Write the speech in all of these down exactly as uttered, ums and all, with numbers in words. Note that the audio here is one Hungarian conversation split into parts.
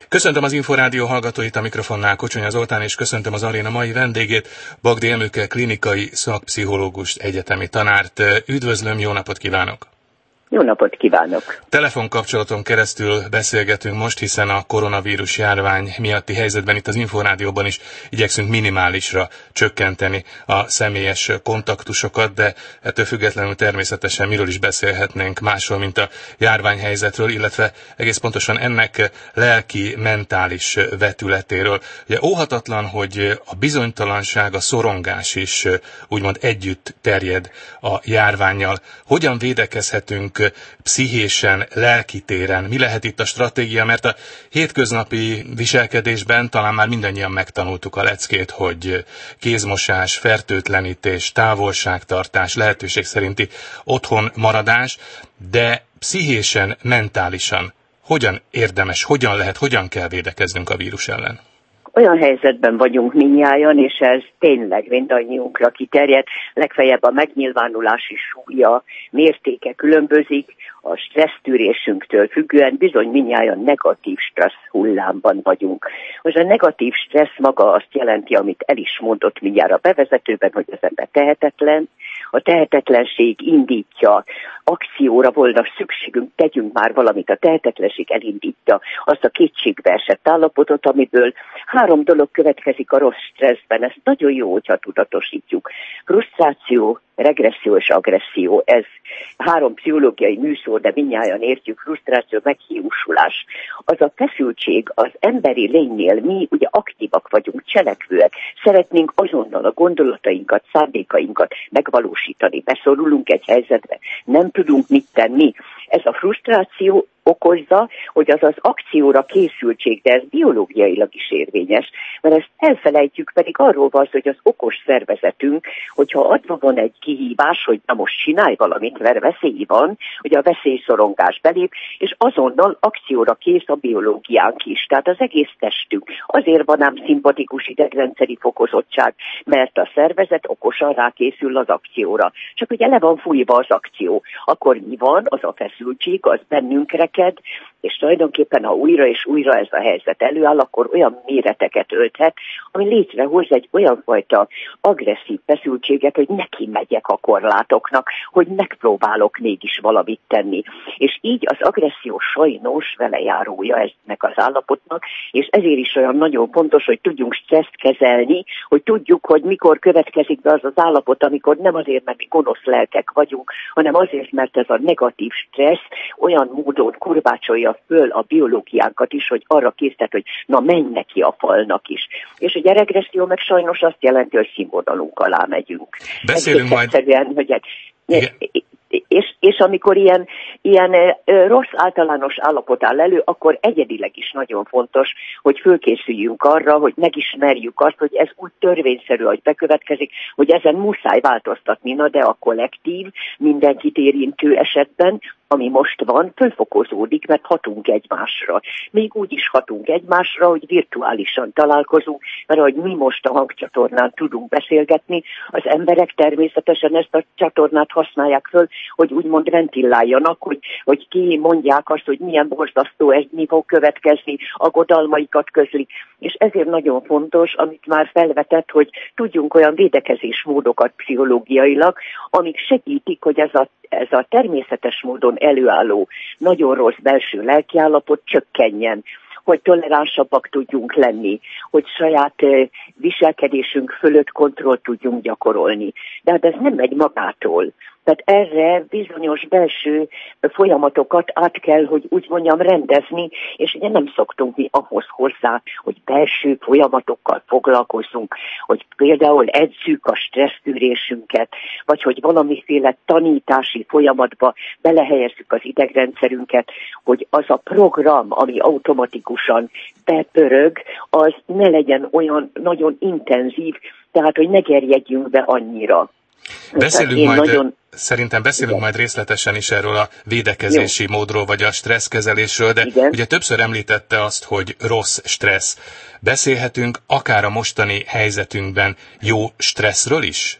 Köszöntöm az Inforádió hallgatóit, a mikrofonnál Kocsonya Zoltán, és köszöntöm az aréna mai vendégét, Bagdi Emőke klinikai szakpszichológust, egyetemi tanárt. Üdvözlöm, jó napot kívánok! Jó napot kívánok! Telefonkapcsolaton keresztül beszélgetünk most, hiszen a koronavírus járvány miatti helyzetben itt az Inforádióban is igyekszünk minimálisra csökkenteni a személyes kontaktusokat, de ettől függetlenül természetesen miről is beszélhetnénk másról, mint a járványhelyzetről, illetve egész pontosan ennek lelki, mentális vetületéről. Ugye óhatatlan, hogy a bizonytalanság, a szorongás is úgymond együtt terjed a járvánnyal. Hogyan védekezhetünk pszichésen, lelkitéren? Mi lehet itt a stratégia? Mert a hétköznapi viselkedésben talán már mindannyian megtanultuk a leckét, hogy kézmosás, fertőtlenítés, távolságtartás, lehetőség szerinti otthon maradás, de pszichésen, mentálisan hogyan érdemes, hogyan lehet, hogyan kell védekeznünk a vírus ellen? Olyan helyzetben vagyunk mindnyájan, és ez tényleg mindannyiunkra kiterjed, legfeljebb a megnyilvánulási súlya, mértéke különbözik, a stressztűrésünktől függően bizony mindnyájan negatív stressz hullámban vagyunk. Most a negatív stressz maga azt jelenti, amit el is mondott mindjárt a bevezetőben, hogy az ember tehetetlen, a tehetetlenség indítja, akcióra volna szükségünk, tegyünk már valamit, a tehetetlenség elindítja azt a kétségbe esett állapotot, amiből három dolog következik a rossz stresszben. Ez nagyon jó, hogyha tudatosítjuk. Frusztráció, regresszió és agresszió, ez három pszichológiai műszó, de mindnyájan értjük, frusztráció, meghiúsulás. Az a feszültség az emberi lénynél, mi ugye aktívak vagyunk, cselekvőek, szeretnénk azonnal a gondolatainkat, szándékainkat megvalósítani, beszorulunk egy helyzetbe, nem tudunk mit tenni. Ez a frusztráció okozza, hogy az az akcióra készültség, de ez biológiailag is érvényes, mert ezt elfelejtjük, pedig arról van, hogy az okos szervezetünk, hogyha adva van egy kihívás, hogy na most csinálj valamit, mert veszély van, hogy a veszélyszorongás belép, és azonnal akcióra kész a biológiánk is. Tehát az egész testünk. Azért van ám szimpatikus idegrendszeri fokozottság, mert a szervezet okosan rákészül az akcióra. Csak ugye le van fújva az akció. Akkor mi van? Az a feszültség, az bennünk reked, és tulajdonképpen, ha újra és újra ez a helyzet előáll, akkor olyan méreteket ölthet, ami létrehoz egy olyan fajta agresszív feszültséget, hogy neki megyek a korlátoknak, hogy megpróbálok mégis valamit tenni. És így az agresszió sajnos velejárója ennek az állapotnak, és ezért is olyan nagyon fontos, hogy tudjunk stresszt kezelni, hogy tudjuk, hogy mikor következik be az az állapot, amikor nem azért, mert mi gonosz lelkek vagyunk, hanem azért, mert ez a negatív stressz olyan módon kurbácsolja föl a biológiánkat is, hogy arra késztet, hogy na menj neki a falnak is. És ugye a regresszió meg sajnos azt jelenti, hogy színvonalunk alá megyünk. Beszélünk majd. Egyszerűen, hogy egy, és, és amikor ilyen, ilyen rossz általános állapot áll elő, akkor egyedileg is nagyon fontos, hogy fölkészüljünk arra, hogy megismerjük azt, hogy ez úgy törvényszerű, hogy bekövetkezik, hogy ezen muszáj változtatni, na de a kollektív, mindenkit érintő esetben, ami most van, fölfokozódik, mert hatunk egymásra. Még úgy is hatunk egymásra, hogy virtuálisan találkozunk, mert ahogy mi most a hangcsatornán tudunk beszélgetni, az emberek természetesen ezt a csatornát használják föl, hogy úgymond ventiláljanak, hogy, hogy ki mondják azt, hogy milyen borzasztó, ez mi fog következni, aggodalmaikat közlik. És ezért nagyon fontos, amit már felvetett, hogy tudjunk olyan védekezésmódokat pszichológiailag, amik segítik, hogy ez a, ez a természetes módon előálló, nagyon rossz belső lelkiállapot csökkenjen, hogy toleránsabbak tudjunk lenni, hogy saját viselkedésünk fölött kontrollt tudjunk gyakorolni. De hát ez nem megy magától. Tehát erre bizonyos belső folyamatokat át kell, hogy úgy mondjam, rendezni, és ugye nem szoktunk mi ahhoz hozzá, hogy belső folyamatokkal foglalkozzunk, hogy például edzük a stressztűrésünket, vagy hogy valamiféle tanítási folyamatba belehelyezzük az idegrendszerünket, hogy az a program, ami automatikusan bepörög, az ne legyen olyan nagyon intenzív, tehát hogy ne gerjedjünk be annyira. Beszélünk majd, nagyon... Szerintem beszélünk igen. majd részletesen is erről a védekezési Jó. módról, vagy a stresszkezelésről, de igen. ugye többször említette azt, hogy rossz stressz. Beszélhetünk akár a mostani helyzetünkben jó stresszről is?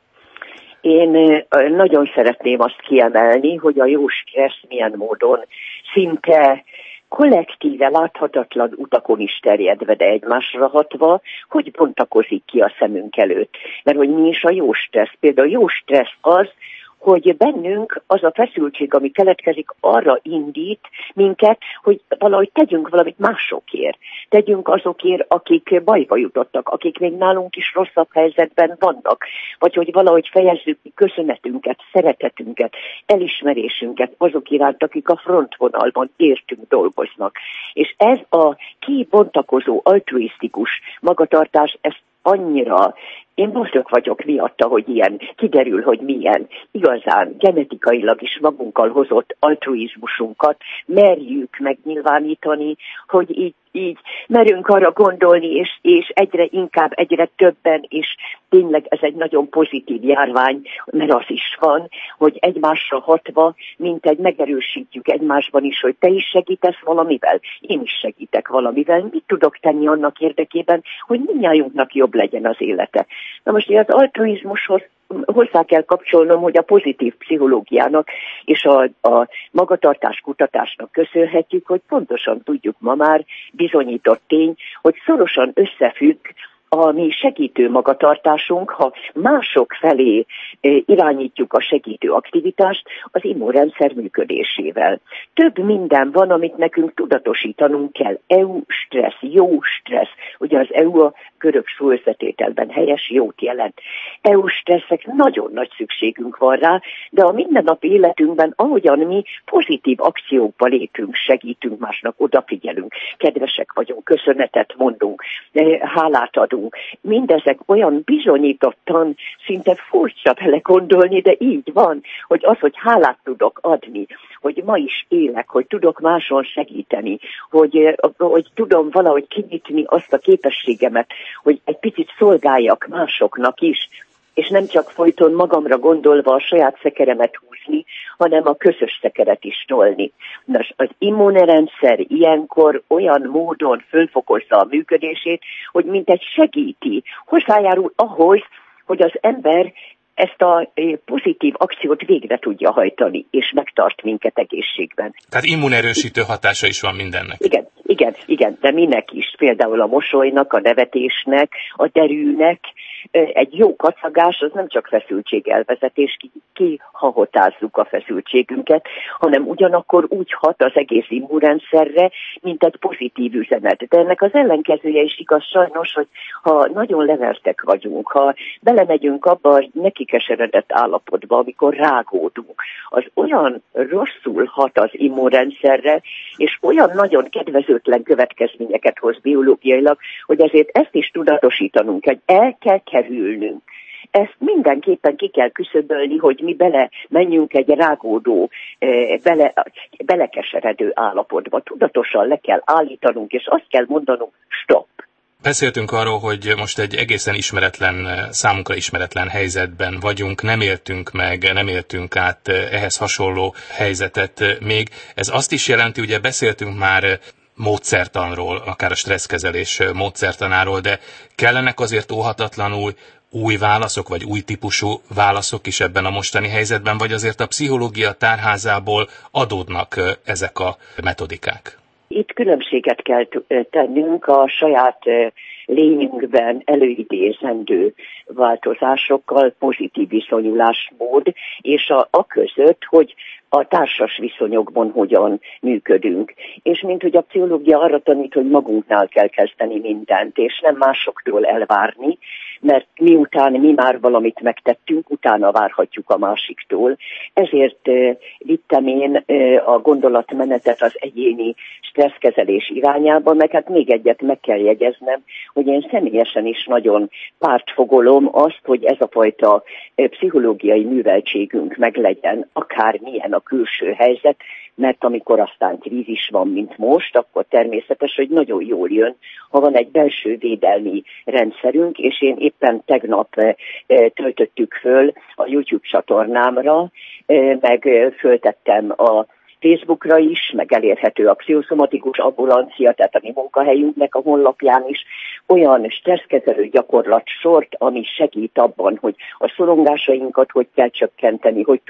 Én nagyon szeretném azt kiemelni, hogy a jó stressz milyen módon szinte kollektíve láthatatlan utakon is terjedve, de egymásra hatva, hogy bontakozik ki a szemünk előtt. Mert hogy mi is a jó stressz? Például a jó stressz az, hogy bennünk az a feszültség, ami keletkezik, arra indít minket, hogy valahogy tegyünk valamit másokért. Tegyünk azokért, akik bajba jutottak, akik még nálunk is rosszabb helyzetben vannak. Vagy hogy valahogy fejezzük ki köszönetünket, szeretetünket, elismerésünket azok iránt, akik a frontvonalban értünk dolgoznak. És ez a kibontakozó, altruisztikus magatartás, ez annyira, én boldog vagyok miatta, hogy ilyen, kiderül, hogy milyen igazán genetikailag is magunkkal hozott altruizmusunkat merjük megnyilvánítani, hogy így, így merünk arra gondolni, és, és egyre inkább, egyre többen, és tényleg ez egy nagyon pozitív járvány, mert az is van, hogy egymásra hatva, mint egy megerősítjük egymásban is, hogy te is segítesz valamivel, én is segítek valamivel, mit tudok tenni annak érdekében, hogy mindnyájunknak jobb legyen az élete. Na most az altruizmushoz hozzá kell kapcsolnom, hogy a pozitív pszichológiának és a, a magatartás kutatásnak köszönhetjük, hogy pontosan tudjuk ma már, bizonyított tény, hogy szorosan összefügg a mi segítő magatartásunk, ha mások felé irányítjuk a segítő aktivitást, az immunrendszer működésével. Több minden van, amit nekünk tudatosítanunk kell. é u stressz, jó stressz. Ugye az é u a görög szóösszetételben helyes jót jelent. é u stresszek nagyon nagy szükségünk van rá, de a mindennapi életünkben, ahogyan mi pozitív akciókba lépünk, segítünk másnak, odafigyelünk, kedvesek vagyunk, köszönetet mondunk, hálát adunk. Mindezek olyan bizonyítottan, szinte furcsa vele gondolni, de így van, hogy az, hogy hálát tudok adni, hogy ma is élek, hogy tudok máson segíteni, hogy, hogy tudom valahogy kinyitni azt a képességemet, hogy egy picit szolgáljak másoknak is, és nem csak folyton magamra gondolva a saját szekeremet húzni, hanem a közös szekeret is tolni. Nos, az immunrendszer ilyenkor olyan módon fölfokozza a működését, hogy mintegy segíti, hozzájárul ahhoz, hogy az ember ezt a pozitív akciót végre tudja hajtani, és megtart minket egészségben. Tehát immunerősítő hatása is van mindennek. Igen, igen, igen, de minek is? Például a mosolynak, a nevetésnek, a derűnek. Egy jó kacagás az nem csak feszültségelvezetés, ki, ki hahotázzuk a feszültségünket, hanem ugyanakkor úgy hat az egész immunrendszerre, mint egy pozitív üzenet. De ennek az ellenkezője is igaz sajnos, hogy ha nagyon levertek vagyunk, ha belemegyünk abba a nekikeseredett állapotba, amikor rágódunk, az olyan rosszul hat az immunrendszerre, és olyan nagyon kedvezőtlen következményeket hoz biológiailag, hogy ezért ezt is tudatosítanunk, hogy el kell kerülnünk. Ezt mindenképpen ki kell küszöbölni, hogy mi bele menjünk egy rágódó, bele, belekeseredő állapotba. Tudatosan le kell állítanunk, és azt kell mondanunk, stop. Beszéltünk arról, hogy most egy egészen ismeretlen, számunkra ismeretlen helyzetben vagyunk, nem éltünk meg, nem éltünk át ehhez hasonló helyzetet még. Ez azt is jelenti, ugye beszéltünk már módszertanról, akár a stresszkezelés módszertanáról, de kellenek azért óhatatlanul új válaszok, vagy új típusú válaszok is ebben a mostani helyzetben, vagy azért a pszichológia tárházából adódnak ezek a metodikák? Itt különbséget kell tennünk a saját lényünkben előidézendő változásokkal, pozitív viszonyulásmód, és a, a között, hogy a társas viszonyokban hogyan működünk. És mint hogy a pszichológia arra tanít, hogy magunknál kell kezdeni mindent, és nem másoktól elvárni, mert miután mi már valamit megtettünk, utána várhatjuk a másiktól. Ezért uh, vittem én uh, a gondolatmenetet az egyéni stresszkezelés irányába, meg hát még egyet meg kell jegyeznem, hogy én személyesen is nagyon pártfogolom azt, hogy ez a fajta uh, pszichológiai műveltségünk meglegyen, akármilyen a külső helyzet, mert amikor aztán krízis van, mint most, akkor természetes, hogy nagyon jól jön, ha van egy belső védelmi rendszerünk, és én éppen tegnap töltöttük föl a YouTube csatornámra, meg föltettem a Facebookra is, meg elérhető a pszichoszomatikus ambulancia, tehát a mi munkahelyünknek a honlapján is, olyan stresszkezelő gyakorlatsort, ami segít abban, hogy a szorongásainkat hogy kell csökkenteni, hogy tudunk,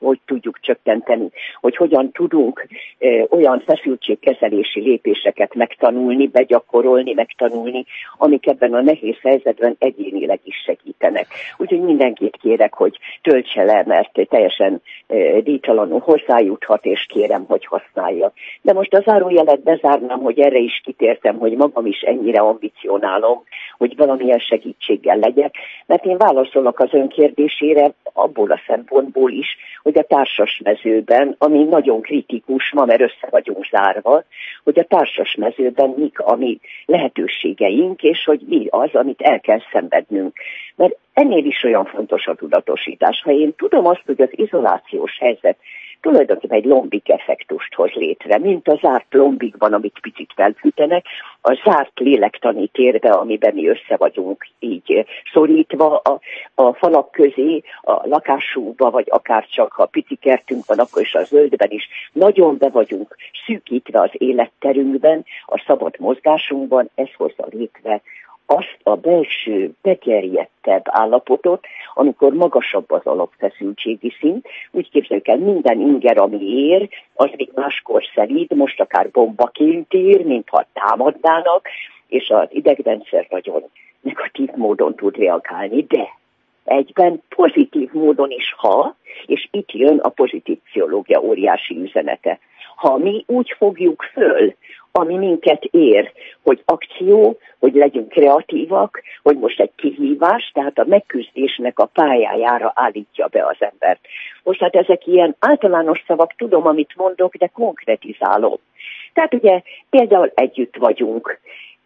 hogy tudjuk csökkenteni, hogy hogyan tudunk e, olyan feszültségkezelési lépéseket megtanulni, begyakorolni, megtanulni, amik ebben a nehéz helyzetben egyénileg is segítenek. Úgyhogy mindenkit kérek, hogy töltse le, mert teljesen e, díjtalanul hozzájuthat, és kérem, hogy használja. De most a zárójelet bezárnám, hogy erre is kitértem, hogy magam is ennyire ambicionálom, hogy valamilyen segítséggel legyek, mert én válaszolok az ön kérdésére abból a szempontból is, hogy a társas mezőben, ami nagyon kritikus ma, mert össze vagyunk zárva, hogy a társas mezőben mik a mi lehetőségeink, és hogy mi az, amit el kell szenvednünk. Mert ennél is olyan fontos a tudatosítás. Ha én tudom azt, hogy az izolációs helyzet tulajdonképpen egy lombik effektust hoz létre, mint a zárt lombikban, amit picit felfűtenek, a zárt lélektani térbe, amiben mi össze vagyunk így szorítva a, a falak közé, a lakásunkba, vagy akár csak, ha pici kertünk van, akkor is a zöldben is, nagyon be vagyunk szűkítve az életterünkben, a szabad mozgásunkban, ez hozza létre azt a belső, begerjedtebb állapotot, amikor magasabb az alapfeszültségi szint. Úgy képzeljük el, minden inger, ami ér, az még máskor szelíd, most akár bombaként ér, mintha támadnának, és az idegrendszer nagyon negatív módon tud reagálni, de egyben pozitív módon is, ha, és itt jön a pozitív pszichológia óriási üzenete. Ha mi úgy fogjuk föl, ami minket ér, hogy akció, hogy legyünk kreatívak, hogy most egy kihívás, tehát a megküzdésnek a pályájára állítja be az embert. Most hát ezek ilyen általános szavak, tudom, amit mondok, de konkretizálom. Tehát ugye például együtt vagyunk.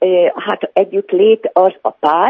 Hát együttlét az a pár,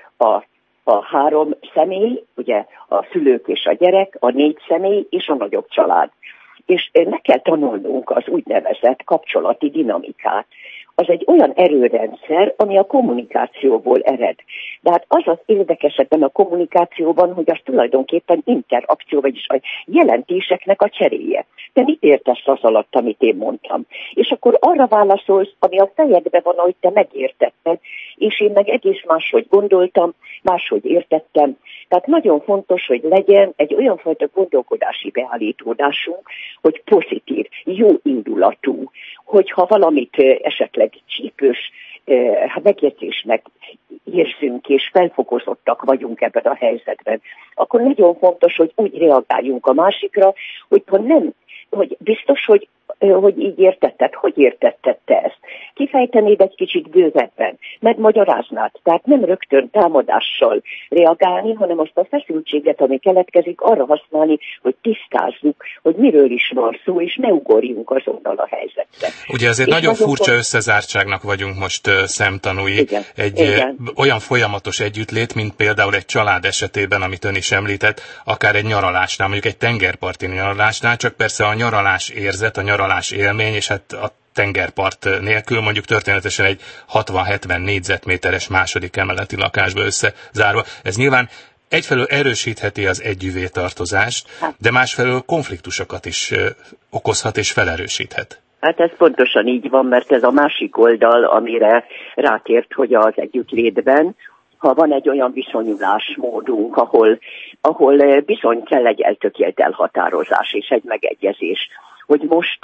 a a három személy, ugye a szülők és a gyerek, a négy személy és a nagyobb család. És meg kell tanulnunk az úgynevezett kapcsolati dinamikát. Az egy olyan erőrendszer, ami a kommunikációból ered. De hát az az érdekes ebben a kommunikációban, hogy az tulajdonképpen interakció, vagyis a jelentéseknek a cseréje. Te mit értesz az alatt, amit én mondtam? És akkor arra válaszolsz, ami a fejedben van, ahogy te megértetted, és én meg egész máshogy gondoltam, máshogy értettem. Tehát nagyon fontos, hogy legyen egy olyan fajta gondolkodási beállítódásunk, hogy pozitív, jó indulatú, hogyha valamit esetleg csípős megjegyzésnek érzünk, és felfokozottak vagyunk ebben a helyzetben, akkor nagyon fontos, hogy úgy reagáljunk a másikra, hogy nem, hogy biztos, hogy hogy így értetted, hogy értetted te ezt. Kifejtenéd egy kicsit bővebben, megmagyaráznád, tehát nem rögtön támadással reagálni, hanem azt a feszültséget, ami keletkezik, arra használni, hogy tisztázzuk, hogy miről is van szó, és ne ugorjunk azonnal a helyzetre. Ugye azért és nagyon furcsa pont... összezártságnak vagyunk most uh, szemtanúi. Igen, egy igen. olyan folyamatos együttlét, mint például egy család esetében, amit ön is említett, akár egy nyaralásnál, mondjuk egy tengerparti nyaralásnál, csak persze a nyaralás érzet, a nyaralás élmény, és hát a tengerpart nélkül mondjuk történetesen egy hatvan-hetven négyzetméteres második emeleti lakásba összezárva. Ez nyilván egyfelől erősítheti az együvé tartozást, de másfelől konfliktusokat is okozhat és felerősíthet. Hát ez pontosan így van, mert ez a másik oldal, amire rátért, hogy az együttlétben, ha van egy olyan viszonyulásmódunk, ahol, ahol bizony kell egy eltökélt elhatározás és egy megegyezés, hogy most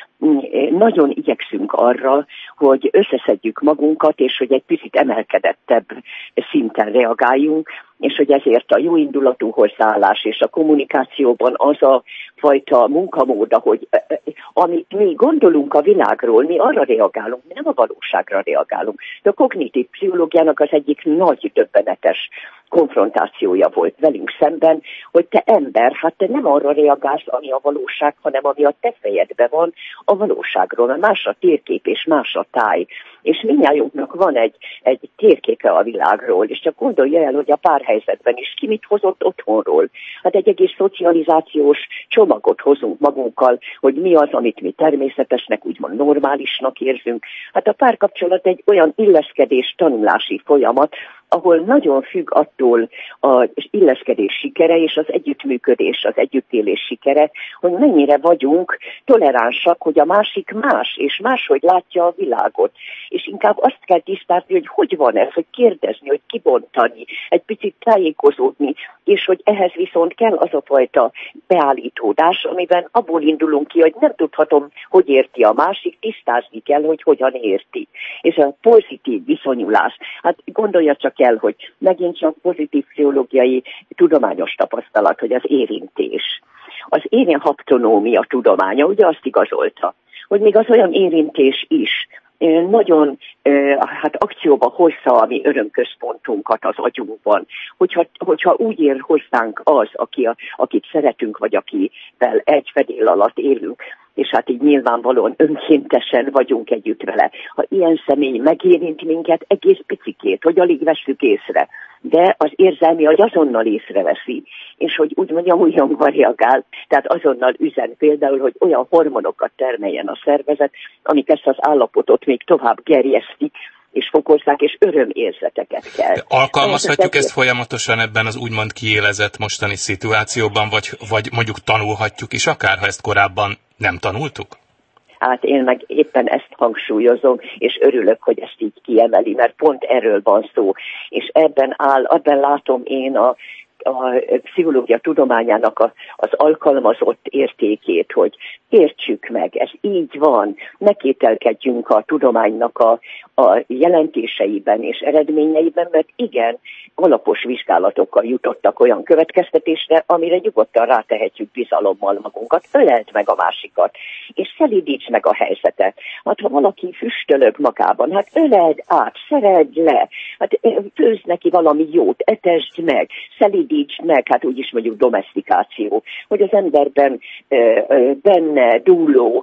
nagyon igyekszünk arra, hogy összeszedjük magunkat, és hogy egy picit emelkedettebb szinten reagáljunk, és hogy ezért a jóindulatú hozzáállás és a kommunikációban az a fajta munkamód, hogy amit mi gondolunk a világról, mi arra reagálunk, mi nem a valóságra reagálunk. De a kognitív pszichológiának az egyik nagy döbbenetes konfrontációja volt velünk szemben, hogy te ember, hát te nem arra reagálsz, ami a valóság, hanem ami a te fejedben van a valóságról, mert más a térkép és más a táj. És mindnyájunknak van egy, egy térképe a világról, és csak gondolja el, hogy a párhelyzetben is ki mit hozott otthonról. Hát egy egész szocializációs csomagot hozunk magunkkal, hogy mi az, amit mi természetesnek, úgymond normálisnak érzünk. Hát a párkapcsolat egy olyan illeszkedés tanulási folyamat, ahol nagyon függ attól az illeszkedés sikere és az együttműködés, az együttélés sikere, hogy mennyire vagyunk toleránsak, hogy a másik más, és máshogy látja a világot. És inkább azt kell tisztázni, hogy hogy van ez, hogy kérdezni, hogy kibontani, egy picit tájékozódni, és hogy ehhez viszont kell az a fajta beállítódás, amiben abból indulunk ki, hogy nem tudhatom, hogy érti a másik, tisztázni kell, hogy hogyan érti. És a pozitív viszonyulás, hát gondolja csak el, hogy megint csak pozitív pszichológiai tudományos tapasztalat, hogy az érintés. Az énhaptonómia tudománya ugye azt igazolta, hogy még az olyan érintés is nagyon hát akcióba hozza a mi örömközpontunkat az agyunkban. Hogyha, hogyha úgy ér hozzánk az, aki a, akit szeretünk, vagy akivel egy fedél alatt élünk, és hát így nyilvánvalóan önkéntesen vagyunk együtt vele. Ha ilyen személy megérint minket egész picikét, hogy alig vesszük észre, de az érzelmi agy azonnal észreveszi, és hogy úgy mondjam, olyanban reagál, tehát azonnal üzen például, hogy olyan hormonokat termeljen a szervezet, amik ezt az állapotot még tovább gerjesztik, és fokozzák, és örömérzeteket kell. Alkalmazhatjuk ezt folyamatosan ebben az úgymond kiélezett mostani szituációban, vagy, vagy mondjuk tanulhatjuk is, akár ha ezt korábban nem tanultuk? Hát én meg éppen ezt hangsúlyozom, és örülök, hogy ezt így kiemeli, mert pont erről van szó. És ebben áll, ebben látom én a a pszichológia tudományának a, az alkalmazott értékét, hogy értsük meg, ez így van, ne kételkedjünk a tudománynak a, a jelentéseiben és eredményeiben, mert igen, alapos vizsgálatokkal jutottak olyan következtetésre, amire nyugodtan rátehetjük bizalommal magunkat, öleld meg a másikat, és szelídíts meg a helyzetet. Hát ha valaki füstölög magában, hát öleld át, szereld le, hát főzd neki valami jót, etesd meg, szelídítsd meg, hát úgyis mondjuk domesztikáció, hogy az emberben benne dúló,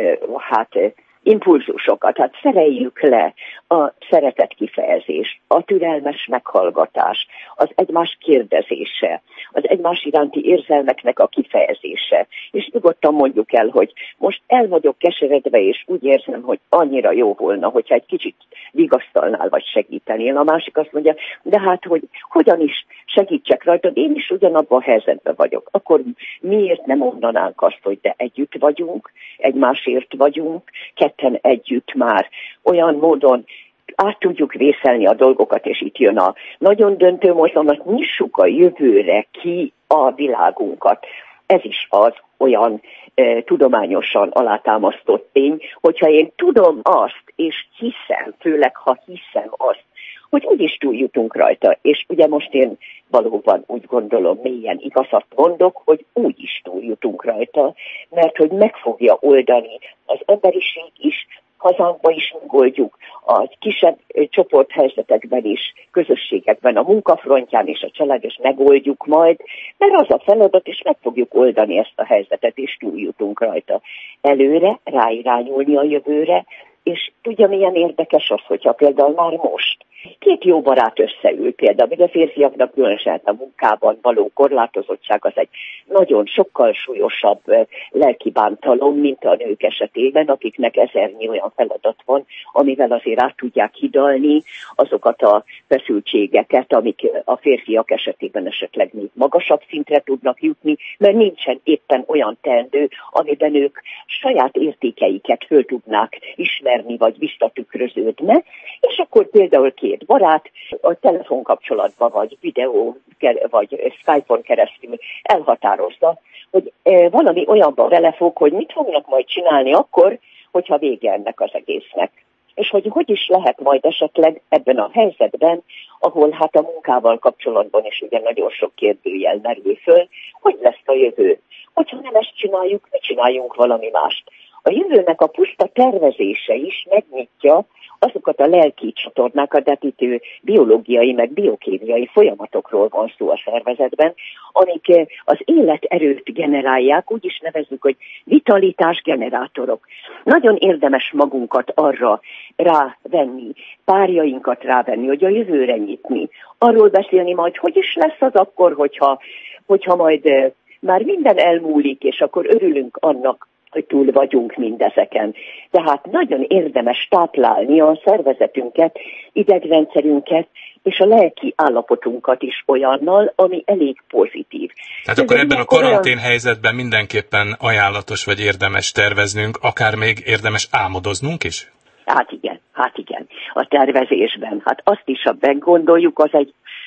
hát impulzusokat, hát szereljük le a szeretet kifejezés, a türelmes meghallgatás, az egymás kérdezése, az egymás iránti érzelmeknek a kifejezése. És nyugodtan mondjuk el, hogy most el vagyok keseredve, és úgy érzem, hogy annyira jó volna, hogyha egy kicsit vigasztalnál, vagy segítenél. A másik azt mondja, de hát, hogy hogyan is segítsek rajtad, én is ugyanabban a helyzetben vagyok. Akkor miért nem mondanánk azt, hogy de együtt vagyunk, egymásért vagyunk, ketten együtt már olyan módon át tudjuk vészelni a dolgokat, és itt jön a nagyon döntő mozdulat, nyissuk a jövőre ki a világunkat. Ez is az olyan e, tudományosan alátámasztott tény, hogyha én tudom azt, és hiszem, főleg ha hiszem azt, hogy úgyis túljutunk rajta, és ugye most én valóban úgy gondolom, mélyen igazat mondok, hogy úgyis túljutunk rajta, mert hogy meg fogja oldani az emberiség is, hazánkban is megoldjuk, a kisebb csoporthelyzetekben is, közösségekben, a munkafrontján és a család, és megoldjuk majd, mert az a feladat, és meg fogjuk oldani ezt a helyzetet, és túljutunk rajta. Előre, ráirányulni a jövőre, és tudja, milyen érdekes az, hogyha például már most két jó barát összeül, például, hogy a férfiaknak különösen a munkában való korlátozottság az egy nagyon sokkal súlyosabb lelki bántalom, mint a nők esetében, akiknek ezernyi olyan feladat van, amivel azért át tudják hidalni azokat a feszültségeket, amik a férfiak esetében esetleg még magasabb szintre tudnak jutni, mert nincsen éppen olyan teendő, amiben ők saját értékeiket föl tudnák ismerni, vagy visszatükröződne, és akkor például két barát a telefonkapcsolatban, vagy videó, vagy Skype-on keresztül elhatározza, hogy valami olyanban vele fog, hogy mit fognak majd csinálni akkor, hogyha vége ennek az egésznek. És hogy hogy is lehet majd esetleg ebben a helyzetben, ahol hát a munkával kapcsolatban is ugye nagyon sok kérdőjel merül föl, hogy lesz a jövő. Hogyha nem ezt csináljuk, ne csináljunk valami mást. A jövőnek a puszta tervezése is megnyitja azokat a lelki csatornákat, de itt biológiai, meg biokémiai folyamatokról van szó a szervezetben, amik az életerőt generálják, úgy is nevezzük, hogy vitalitás generátorok. Nagyon érdemes magunkat arra rávenni, párjainkat rávenni, hogy a jövőre nyitni. Arról beszélni majd, hogy is lesz az akkor, hogyha, hogyha majd már minden elmúlik, és akkor örülünk annak, hogy túl vagyunk mindezeken. Tehát nagyon érdemes táplálni a szervezetünket, idegrendszerünket, és a lelki állapotunkat is olyannal, ami elég pozitív. Tehát akkor ebben a karantén helyzetben mindenképpen ajánlatos vagy érdemes terveznünk, akár még érdemes álmodoznunk is? Hát igen, hát igen. A tervezésben, hát azt is, ha meggondoljuk, az egy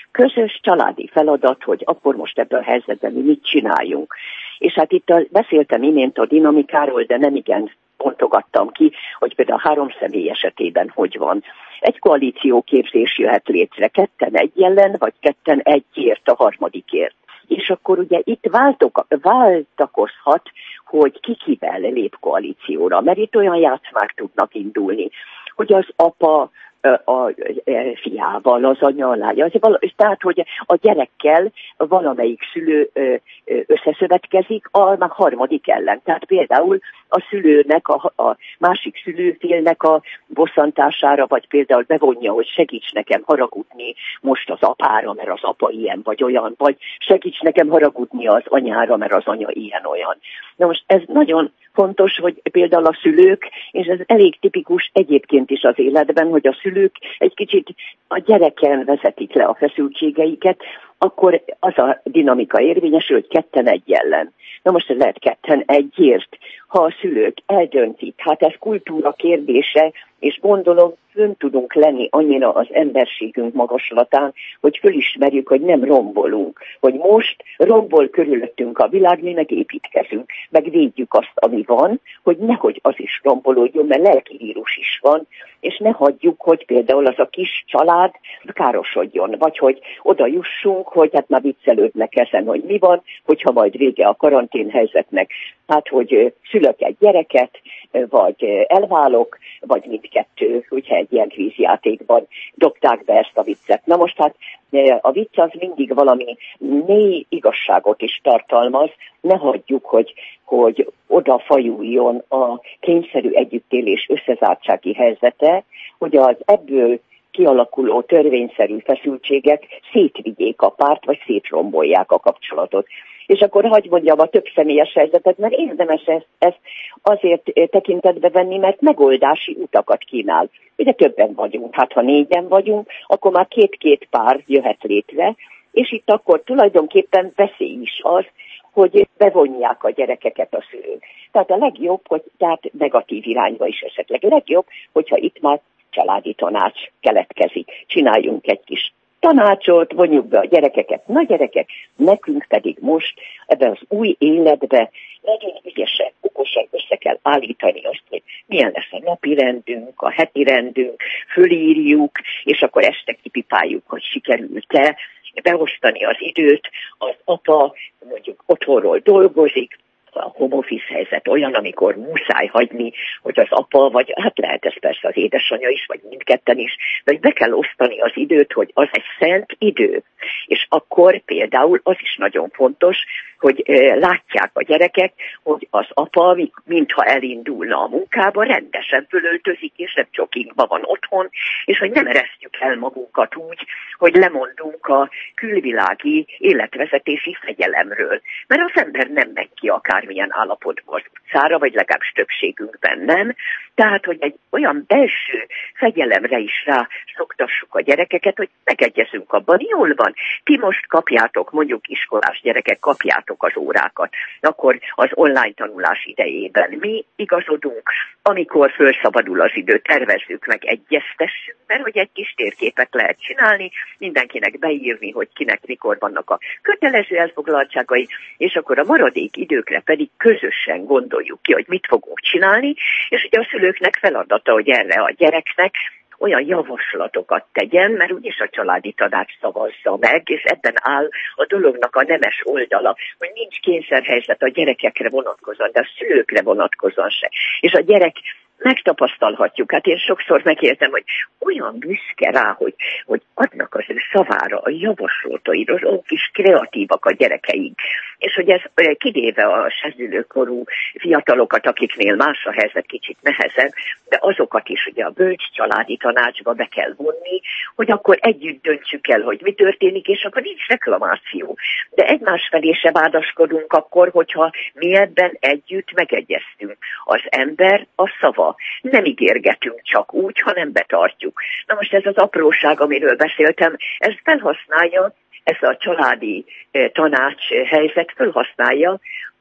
közös családi feladat, hogy akkor most ebben a helyzetben mi mit csináljunk. És hát itt a, beszéltem imént a dinamikáról, de nem igen pontogattam ki, hogy például a három személy esetében hogy van. Egy koalícióképzés jöhet létre, ketten egy ellen, vagy ketten egyért a harmadikért. És akkor ugye itt váltok, váltakozhat, hogy ki kivel lép koalícióra, mert itt olyan játszmák tudnak indulni, hogy az apa a, a fiával, az anya a lánya. Tehát, hogy a gyerekkel valamelyik szülő összeszövetkezik a harmadik ellen. Tehát például a szülőnek, a, a másik szülőfélnek a bosszantására, vagy például bevonja, hogy segíts nekem haragudni most az apára, mert az apa ilyen vagy olyan, vagy segíts nekem haragudni az anyára, mert az anya ilyen-olyan. Na most ez nagyon fontos, hogy például a szülők, és ez elég tipikus egyébként is az életben, hogy a szülők egy kicsit a gyereken vezetik le a feszültségeiket, akkor az a dinamika érvényesül, hogy ketten egy ellen. Na most ez lehet ketten egyért, ha a szülők eldöntik. Hát ez kultúra kérdése, és gondolom, fönn tudunk lenni annyira az emberségünk magaslatán, hogy fölismerjük, hogy nem rombolunk. Hogy most rombol körülöttünk a világ, mi meg építkezünk, meg védjük azt, ami van, hogy nehogy az is rombolódjon, mert lelki vírus is van, és ne hagyjuk, hogy például az a kis család károsodjon, vagy hogy oda jussunk, hogy hát már viccelődnek ezen, hogy mi van, hogyha majd vége a karanténhelyzetnek, hát hogy szülök egy gyereket, vagy elválok, vagy mindkettő, hogyha egy ilyen kvízjátékban dobták be ezt a viccet. Na most hát a vicc az mindig valami mély igazságot is tartalmaz, ne hagyjuk, hogy, hogy oda fajuljon a kényszerű együttélés összezártsági helyzete, hogy az ebből kialakuló törvényszerű feszültségek szétvigyék a párt, vagy szétrombolják a kapcsolatot. És akkor hagyj mondjam a több személyes helyzetet, mert érdemes ezt, ezt azért tekintetbe venni, mert megoldási utakat kínál. Ugye többen vagyunk, hát ha négyen vagyunk, akkor már két-két pár jöhet létre, és itt akkor tulajdonképpen veszély is az, hogy bevonják a gyerekeket a szülők. Tehát a legjobb, hogy tehát negatív irányba is esetleg legjobb, hogyha itt már családi tanács keletkezik. Csináljunk egy kis tanácsot, vonjuk be a gyerekeket, na gyerekek, nekünk pedig most ebben az új életbe nagyon ügyesen, okosan össze kell állítani azt, hogy milyen lesz a napi rendünk, a heti rendünk, fölírjuk, és akkor este kipipáljuk, hogy sikerült-e beosztani az időt, az apa mondjuk otthonról dolgozik, a home office helyzet olyan, amikor muszáj hagyni, hogy az apa, vagy hát lehet ez persze az édesanyja is, vagy mindketten is, de be kell osztani az időt, hogy az egy szent idő. És akkor például az is nagyon fontos, hogy e, látják a gyerekek, hogy az apa, mintha elindulna a munkába, rendesen fölöltözik, és nem joggingban van otthon, és hogy nem eresztjük el magunkat úgy, hogy lemondunk a külvilági életvezetési fegyelemről. Mert az ember nem megy ki akármilyen állapotban az utcára, vagy legalábbis többségünkben nem. Tehát, hogy egy olyan belső fegyelemre is rá szoktassuk a gyerekeket, hogy megegyezünk abban, jól van, ti most kapjátok, mondjuk iskolás gyerekek, kapjátok az órákat, akkor az online tanulás idejében mi igazodunk, amikor felszabadul az idő, tervezzük meg, egyeztessünk, mert hogy egy kis térképet lehet csinálni, mindenkinek beírni, hogy kinek mikor vannak a kötelező elfoglaltságai, és akkor a maradék időkre pedig közösen gondoljuk ki, hogy mit fogunk csinálni, és ugye a szülőknek feladata, hogy erre a gyereknek olyan javaslatokat tegyen, mert úgyis a családi tanács szavazza meg, és ebben áll a dolognak a nemes oldala, hogy nincs kényszerhelyzet a gyerekekre vonatkozóan, de a szülőkre vonatkozóan se. És a gyerek megtapasztalhatjuk. Hát én sokszor megértem, hogy olyan büszke rá, hogy, hogy adnak az ő szavára, a javaslataira, az olyan kis kreatívak a gyerekeink. És hogy ez kivéve a serdülőkorú fiatalokat, akiknél más a helyzet kicsit nehezebb, de azokat is ugye a bölcs családi tanácsba be kell vonni, hogy akkor együtt döntsük el, hogy mi történik, és akkor nincs reklamáció. De egymás felé se vádaskodunk akkor, hogyha mi ebben együtt megegyeztünk. Az ember a szava. Nem ígérgetünk csak úgy, hanem betartjuk. Na most ez az apróság, amiről beszéltem, ez felhasználja, ez a családi tanács helyzet felhasználja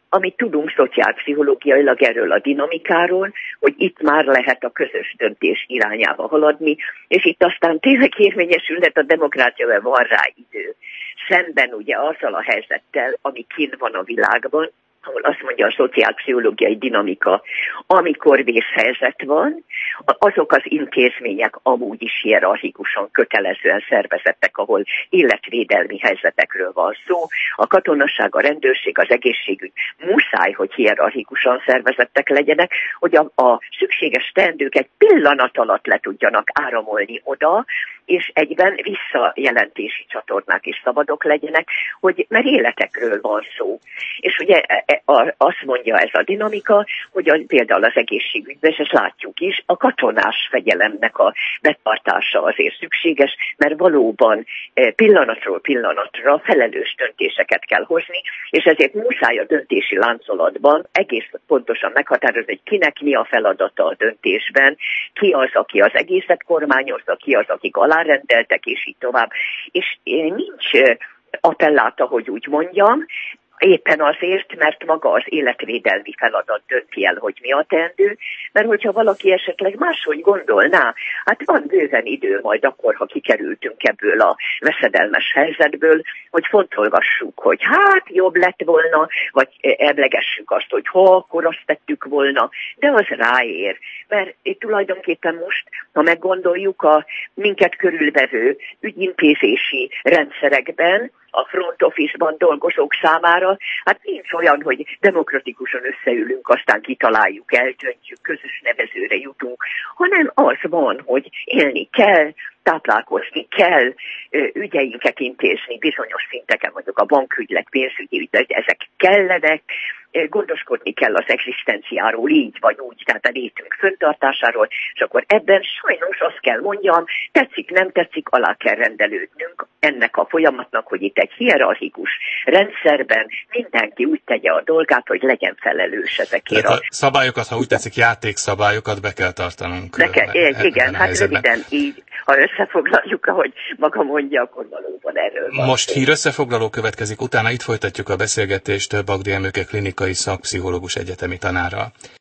amit tudunk szociálpszichológiailag erről a dinamikáról, hogy itt már lehet a közös döntés irányába haladni, és itt aztán tényleg érvényesülhet a demokrácia, mert van rá idő. Szemben ugye azzal a helyzettel, ami kint van a világban, ahol azt mondja a szociálpszichológiai dinamika, amikor vészhelyzet van, azok az intézmények amúgy is hierarchikusan kötelezően szervezettek, ahol életvédelmi helyzetekről van szó. A katonasság, a rendőrség, az egészségügy muszáj, hogy hierarchikusan szervezettek legyenek, hogy a, a szükséges teendők egy pillanat alatt le tudjanak áramolni oda, és egyben visszajelentési csatornák is szabadok legyenek, hogy mert életekről van szó. És ugye azt mondja ez a dinamika, hogy a, például az egészségügyben, és ezt látjuk is, a katonás fegyelemnek a betartása azért szükséges, mert valóban pillanatról pillanatra felelős döntéseket kell hozni, és ezért muszáj a döntési láncolatban egész pontosan meghatározni, hogy kinek mi a feladata a döntésben, ki az, aki az egészet kormányozza, ki az, akik alárendeltek, és így tovább. És nincs appelláta, hogy úgy mondjam, éppen azért, mert maga az életvédelmi feladat dönti el, hogy mi a teendő, mert hogyha valaki esetleg máshogy gondolná, hát van bőven idő majd akkor, ha kikerültünk ebből a veszedelmes helyzetből, hogy fontolgassuk, hogy hát jobb lett volna, vagy emlegessük azt, hogy ha akkor azt tettük volna, de az ráér. Mert tulajdonképpen most, ha meggondoljuk a minket körülvevő ügyintézési rendszerekben, a front office-ban dolgozók számára, hát nincs olyan, hogy demokratikusan összeülünk, aztán kitaláljuk, eldöntjük, közös nevezőre jutunk, hanem az van, hogy élni kell, táplálkozni kell, ügyeinket intézni bizonyos szinteken, mondjuk a bankügylet, pénzügyi ügylet, ezek kellenek, gondoskodni kell az egzisztenciáról így vagy úgy, tehát a létünk föntartásáról, és akkor ebben sajnos azt kell mondjam, tetszik, nem tetszik, alá kell rendelődnünk ennek a folyamatnak, hogy itt egy hierarchikus rendszerben mindenki úgy tegye a dolgát, hogy legyen felelős ezekért. A szabályokat, ha úgy tetszik, játékszabályokat be kell tartanunk. Be kell, e, igen, hát röviden így, ha összefoglaljuk, ahogy maga mondja, akkor valóban erről van. Most hír összefoglaló következik, utána itt folytatjuk a beszélgetést Bagdi Emőke klinikai szakpszichológus egyetemi tanárral.